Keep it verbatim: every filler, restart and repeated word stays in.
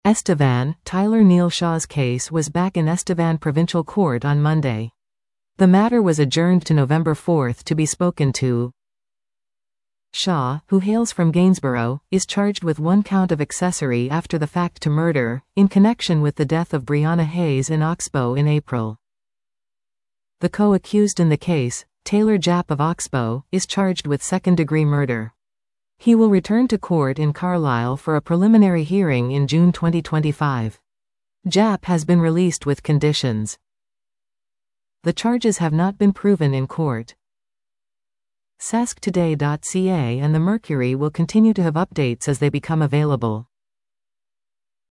Estevan, Tyler Neal Shaw's case was back in Estevan Provincial Court on Monday. The matter was adjourned to November fourth to be spoken to. Shaw, who hails from Gainsborough, is charged with one count of accessory after the fact to murder, in connection with the death of Brianna Hayes in Oxbow in April. The co-accused in the case, Taylor Japp of Oxbow, is charged with second-degree murder. He will return to court in Carlisle for a preliminary hearing in June twenty twenty-five. Japp has been released with conditions. The charges have not been proven in court. sask today dot c a and the Mercury will continue to have updates as they become available.